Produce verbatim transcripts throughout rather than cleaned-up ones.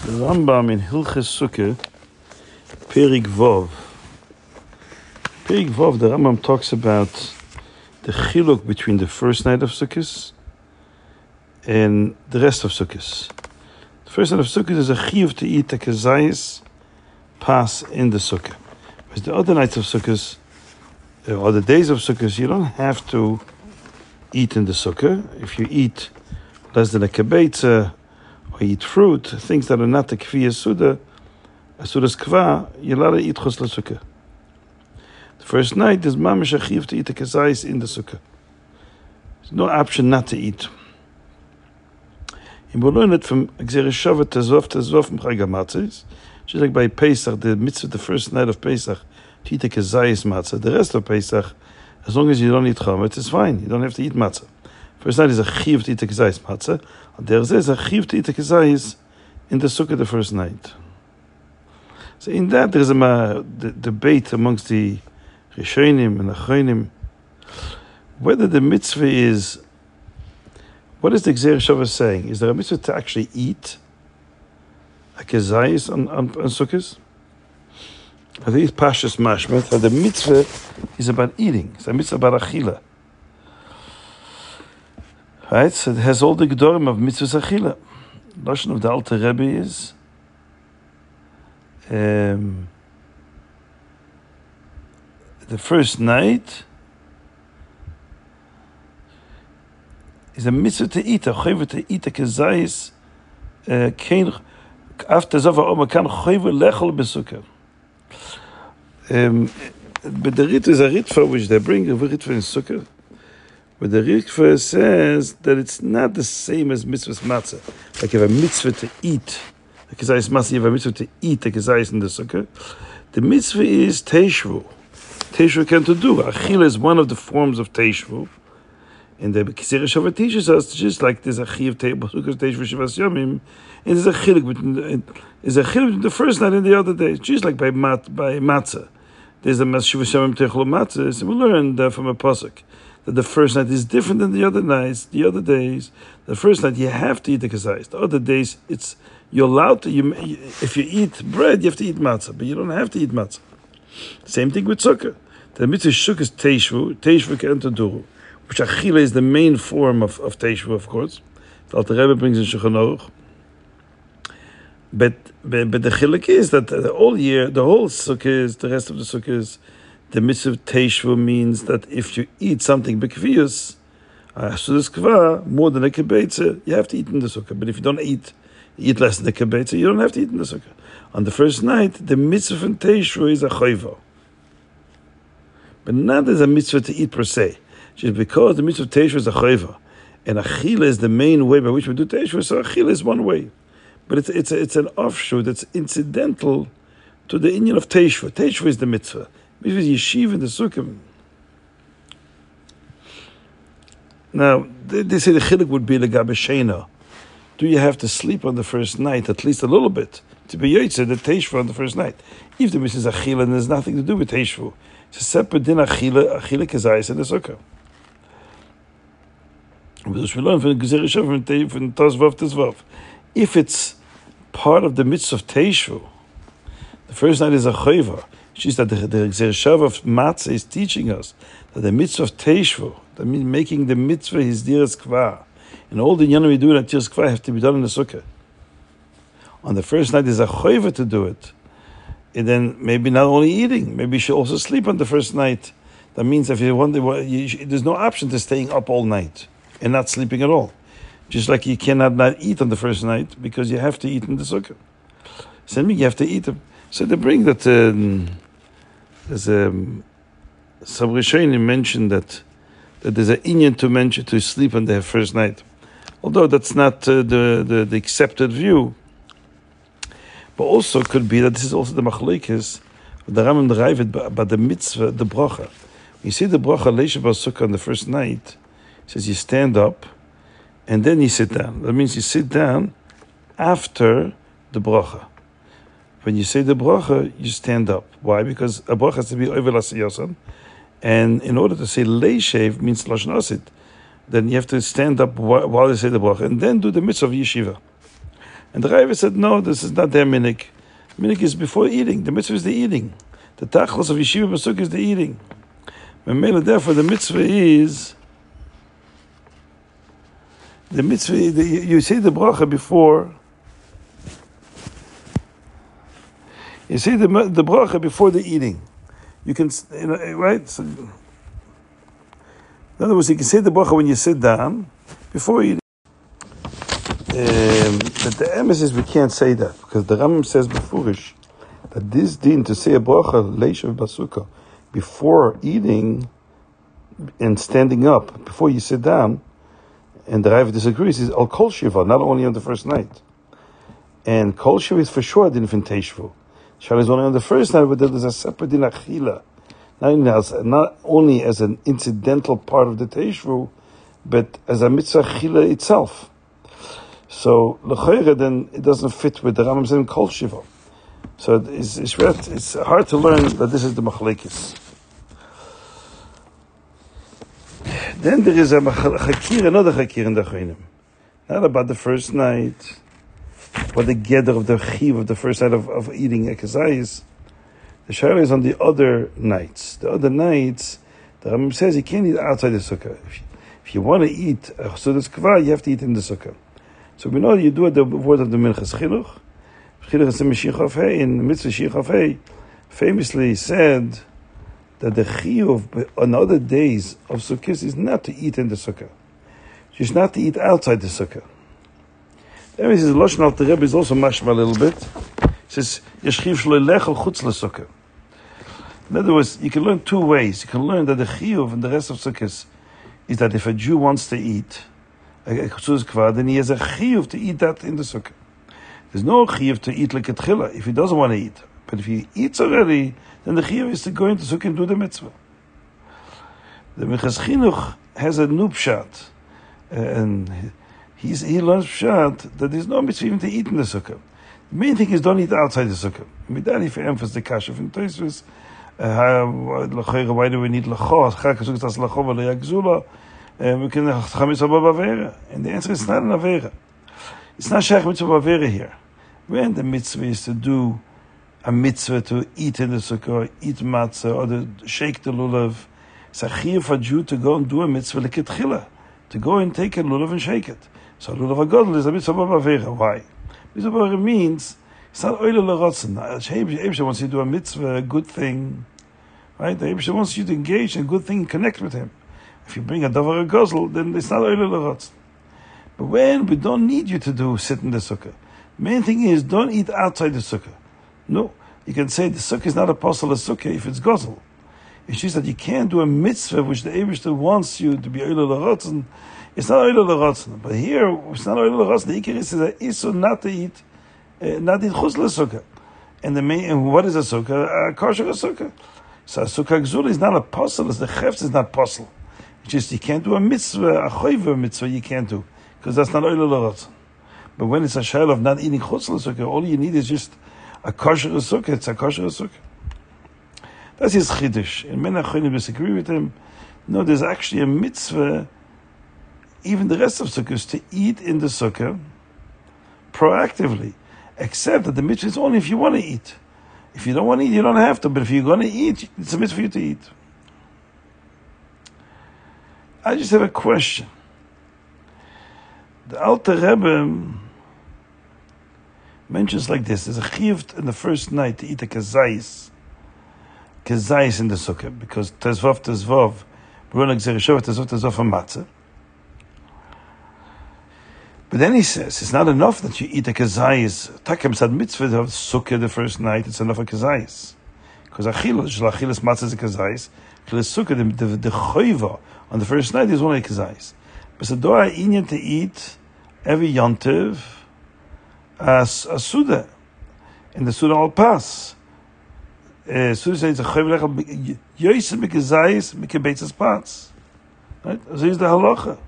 The Rambam in Hilchos Sukkah, Perik Vov. Perik Vov, the Rambam talks about the chiluk between the first night of Sukkot and the rest of Sukkot. The first night of Sukkot is a chiyuv to eat a kezayis pas in the Sukkah. Whereas the other nights of Sukkot, or the days of Sukkot, you don't have to eat in the Sukkah. If you eat less than a kibetza, or eat fruit, things that are not the kfiyah suda, a suda's kva, you're allowed to eat chos l'sukkah. The first night is mamish a chiyuv to eat a kezayis in the Sukkah. There's no option not to eat. And we learn it from Gzeres Shavat Tezvov Tezvov from Chag HaMatzos. Just like by Pesach, the mitzvah, the first night of Pesach, to eat a kezayis matzah. The rest of Pesach, as long as you don't eat chametz, it's fine. You don't have to eat matzah. First night is a chiyuv to eat a kezayis matzah. There is a chiyuv to eat a kezayis in the Sukkah the first night. So in that there is a uh, the, debate amongst the Rishonim and Achronim whether the mitzvah is, what is the Gzeres Shavat saying? Is there a mitzvah to actually eat a kezayis on, on, on Sukkot? I think it's Pashas Mashmat, that the mitzvah is about eating. It's a mitzvah about achila. Right? So it has all the gedorim of mitzvahs achila. The Lashon of the Alter Rebbe is um, the first night is a mitzvah to eat, a chayvah to eat a kezayis kein after zava oma kan chayvah lechol besukkah. Um, but the Ritva is a Ritva which they bring, a Ritva in Sukkah. But the Ritva says that it's not the same as mitzvah's matzah. Like you have a mitzvah to eat a kezayis matzah, you have a mitzvah to eat a kezayis in the Sukkah. The mitzvah is teishvu. Teishvu can to do. Achila is one of the forms of teishvu. And the Gzeres Shavat teaches us just like there's a chiyuv table, Sukkah teishvu shivas yomim, and there's a chiluk between there's a chiluk between the first night and the other day, just like by mat by matzah. There's a shivas yomim techlo matzah. So we learned uh, from a pasuk that the first night is different than the other nights, the other days. The first night you have to eat the kezayis. The other days it's you're allowed to. You, if you eat bread, you have to eat matzah, but you don't have to eat matzah. Same thing with Sukkah. The mitzvah shuk is teishvu, teishvu can to do, which achila is the main form of, of teishvu, of course. The Alter Rebbe brings in Shulchan Aruch. But, but but the chiluk is that the all year, the whole sukkah, the rest of the sukkahs, the mitzvah teishvu means that if you eat something bekviyus, uh, sudas kva, more than a kibetza, you have to eat in the sukkah. But if you don't eat, eat less than a kibetza, you don't have to eat in the sukkah. On the first night, the mitzvah from teishvu is a chayva, but not as a mitzvah to eat per se. Just because the mitzvah of teishvu is a chayva, and achila is the main way by which we do teishvu, so achila is one way. But it's it's a, it's an offshoot that's incidental to the inyan of teishvu. Teishvu is the mitzvah. Mitzvah is yeshiva in the sukkah. Now they, they say the chiluk would be legabe sheina. Do you have to sleep on the first night at least a little bit to be yotze the teishvu on the first night? If the mitzvah is achila, then there's nothing to do with teishvu. It's a separate din achila, achila kezayis in the sukkah. Which we learn from the Gzeres Shavat from Tezvov Tezvov. If it's part of the mitzvah of teishvu, the first night is a chayva. She's that the, the Gzeres Shavat of matzah is teaching us that the mitzvah of teishvu, that means making the mitzvah his diras kva, and all the yanim we do at diras kva have to be done in the sukkah. On the first night is a chayva to do it, and then maybe not only eating, maybe you should also sleep on the first night. That means if you want, you should, there's no option to staying up all night and not sleeping at all. Just like you cannot not eat on the first night because you have to eat in the sukkah. So you have to eat them. So they bring that um, there's a um, some Rishonim mentioned that that there's an inyan to mention to sleep on the first night, although that's not uh, the, the the accepted view. But also could be that this is also the machlokes the Rambam derived about the mitzvah, the bracha. You see the bracha leisha b'sukkah on the first night. It says you stand up. And then you sit down. That means you sit down after the bracha. When you say the bracha, you stand up. Why? Because a bracha has to be over l'asiyosan. And in order to say leishev means lashon asid, then you have to stand up while you say the bracha and then do the mitzvah of yeshiva. And the Raiva said, no, this is not their minik. Minik is before eating. The mitzvah is the eating. The tachlis of Yeshiva B'Sukkah is the eating. And therefore, the mitzvah is the mitzvah. The, you say the bracha before. You say the the bracha before the eating. You can, you know, right? So, in other words, you can say the bracha when you sit down before eating. Um, but the emphasis we can't say that because the Rambam says beforish that this din to say a bracha leishav basukkah before eating and standing up before you sit down, and the Raiva disagrees, is al kol shiva, not only on the first night. And kol shiva is for sure din fin teishvu. Shal is only on the first night, but there's a separate din achila, not only as, not only as an incidental part of the teishvu, but as a mitzvah achila itself. So l'chayre then it doesn't fit with the Rambam saying kol shiva. So it's, it's it's hard to learn that this is the machlekes. Then there is a chakir, another chakir in the Achronim. Not about the first night, but the gather of the chiv of the first night of, of eating a kazayis. The shayla is on the other nights. The other nights, the Rambam says you can't eat outside the sukkah. If you, if you want to eat a sudas kva, you have to eat in the sukkah. So we know you do it the word of the Minchas Chinuch. Chinuch is in Mashiach Hei, in Mitzvah Mashiach Hei, famously said that the chiyuv on other days of Sukkot is not to eat in the Sukkah. Just not to eat outside the Sukkah. Then he says, Lashon Alter Rebbe is also mashma a little bit. He says, Yeshchiv shlo lechel chutz leSukkah. In other words, you can learn two ways. You can learn that the chiyuv and the rest of Sukkot is that if a Jew wants to eat a chutz kva, then he has a chiyuv to eat that in the Sukkah. There's no chiyuv to eat like a tchila if he doesn't want to eat. But if he eats already, then the chiyuv is to go into sukkah and do the mitzvah. The Minchas Chinuch has a new pshat, and he's, he learns pshat that there's no mitzvah even to eat in the sukkah. The main thing is don't eat outside the sukkah. Midani for emphasis the kasha from Tosfos. Why do we need lachos? Chakasuk tas lachov le'yagzula. We can have mitzvah b'avera, and the answer is not an avera. It's not shach mitzvah b'avera here. When the mitzvah is to do a mitzvah to eat in the sukkah, eat matzah, or to shake the lulav, it's a chiyuv for a Jew to go and do a mitzvah like a tchila, to go and take a lulav and shake it. So lulav hagadol is a mitzvah b'avera. Why? Mitzvah b'avera means it's not oile l'rotzen. Eibusha wants you to do a mitzvah, a good thing, right? The Eibusha wants you to engage in a good thing and connect with him. If you bring a davar a gozel, then it's not oile l'rotzen. But when we don't need you to do sit in the sukkah, main thing is don't eat outside the sukkah. No, you can say the sukkah is not a apostle of sukkah if it's gozel. It's just that you can't do a mitzvah which the Eibishter wants you to be oile l'rotzen. It's not oile l'rotzen. But here, it's not oile l'rotzen. The ikar is that isu not to eat, uh, not eat chutz l'sukkah. And the main, and what is a sukkah? A kosher sukkah. So a sukkah gzul is not a apostle. The chefs is not apostle. It's just you can't do a mitzvah, a choiver mitzvah. You can't do because that's not oile l'rotzen. But when it's a shayla of not eating chutz l'sukkah, all you need is just a kosher sukkah. It's a kosher sukkah. That's his chiddush. And many achronim disagree with him. No, there's actually a mitzvah, even the rest of sukkahs, to eat in the sukkah proactively. Except that the mitzvah is only if you want to eat. If you don't want to eat, you don't have to. But if you're going to eat, it's a mitzvah for you to eat. I just have a question. The Alter Rebbe mentions like this: there's a chiyuv in the first night to eat a kazayis, kazayis in the sukkah, because tezvav tezvav, b'rona gzerishov tezvav tezvav a matzah. But then he says it's not enough that you eat a kazayis. Takem sad mitzvah of sukkah the first night. It's enough a kazayis, because achilas achilas matzah is a kazayis. Achilas sukkah the the, the choiva on the first night is only a kazayis. But the doa inyan to eat every yontiv as a suda, and the suda all pass. Suda says a choiv lechal yoyse mikazayis mikabeitzas pats. Right? So is the halacha.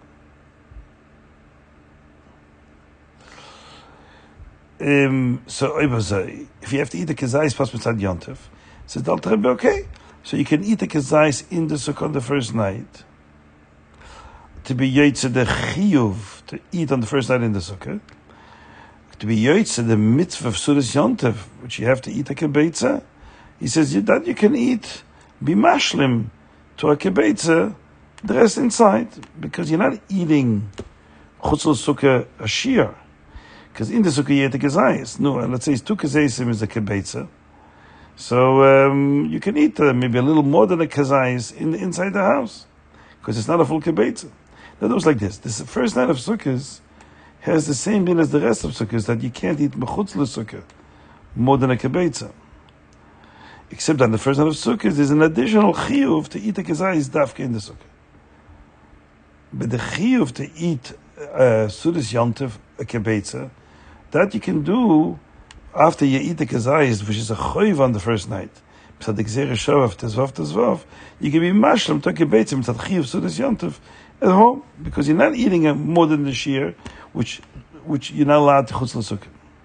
Um, so if you have to eat the kazayis pas mitzad yontiv, says the Alter Rebbe, okay, so you can eat the kazayis in the sukkah on the first night. To be yaitze the chiyuv to eat on the first night in the sukkah. to be yotze the mitzvah of Sudas Yontev, which you have to eat a kibetza, he says that you can eat, be mashlim to a kibetza, the rest inside, because you're not eating chutzul sukkah a shear. Because in the sukkah you eat a kezayis. No, let's say it's two kezayis is a kibetza. So um, you can eat uh, maybe a little more than a kezayis in the, inside the house, because it's not a full kibetza. Now it was like this. This first night of sukkahs has the same din as the rest of sukkahs, that you can't eat mechutz l'sukkah more than a kibetza. Except on the first night of sukkahs, there's an additional chiyuv to eat a kezayis dafka in the sukkah. But the chiyuv to eat uh, Sudas Yontev, a kibetza, that you can do after you eat the kezayis, which is a choiv on the first night. So the gzera shavav tezvav tezvav, you can be mashlam to a kibetza mitzad chiyuv Sudas Yontev at home, because you're not eating a, more than the shear, which which you're not allowed to chutz l'sukkah.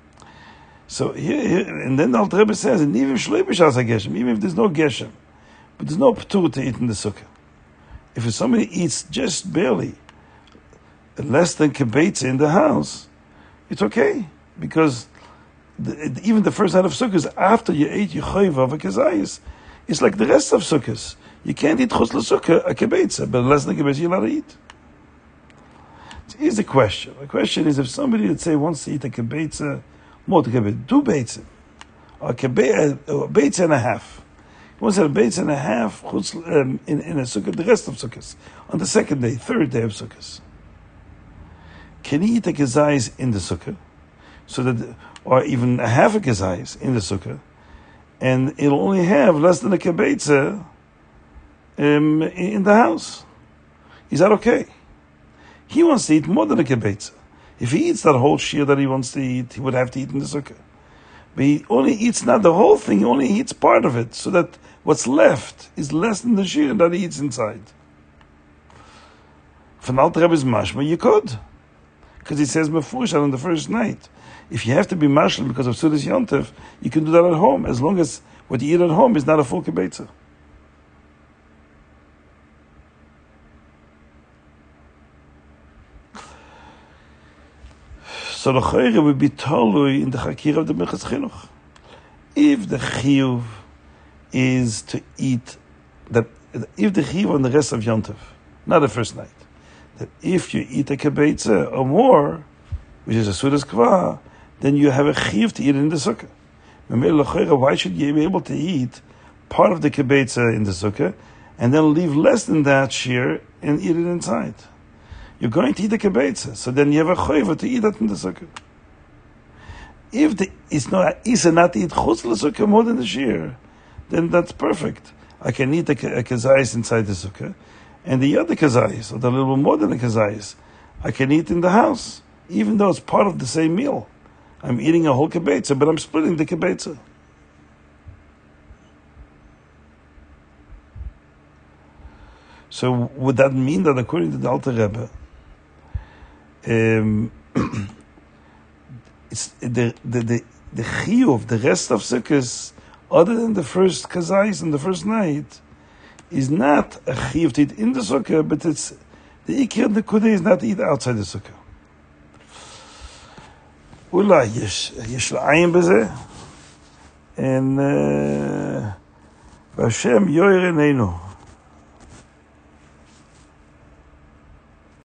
So here, here, and then the Alter Rebbe says, and even shloi b'shas ha-geshem, even if there's no geshem, but there's no p'tur to eat in the sukkah. If somebody eats just barely less than kibetza in the house, it's okay, because the, even the first night of sukkahs, after you ate your choiv of a kezayis, it's like the rest of sukkahs. You can't eat chutz l'sukkah a kibetza, but less than kibetza you're allowed to eat. So here's the question. The question is, if somebody, let's say, wants to eat a kibetza, more to kibetza, two beitza, or a beitza and a half. He wants to have a beitza and a half chutz, um, in, in a sukkah, the rest of sukkahs, on the second day, third day of sukkahs. Can he eat a kezayis in the sukkah, so that, or even a half a kezayis in the sukkah, and it'll only have less than a kibetza um, in the house? Is that okay? He wants to eat more than a kibetza. If he eats that whole shear that he wants to eat, he would have to eat in the sukkah. But he only eats not the whole thing, he only eats part of it, so that what's left is less than the shear that he eats inside. From Alter Rebbe's mashma, you could. Because he says mefurish on the first night. If you have to be mashal because of Sudas Yontev, you can do that at home, as long as what you eat at home is not a full kibetza. So the chayre would be tolui in the chakir of the Minchas Chinuch. If the chiyuv is to eat, that if the chiyuv on the rest of Yontev, not the first night, that if you eat a kibetza or more, which is a sudas kva, then you have a chiyuv to eat it in the sukkah. Why should you be able to eat part of the kibetza in the sukkah and then leave less than that shear and eat it inside? You're going to eat the kibetza, so then you have a choiva to eat that in the sukkah. If the, it's not isa not to eat chutz l'sukkah more than the shear, then that's perfect. I can eat a, a kezayis inside the sukkah, and the other kezayis, or the little more than a kezayis, I can eat in the house, even though it's part of the same meal. I'm eating a whole kibetza, but I'm splitting the kibetza. So would that mean that according to the Alter Rebbe, um, it's the the the the chiyuv, the rest of sukkahs, other than the first kazayis and the first night, is not a chiyuv to eat in the sukkah, but it's the ikir and the kudei is not to eat outside the sukkah. Ula yesh yesh la'ayin b'zeh, and Hashem yoyer eneinu.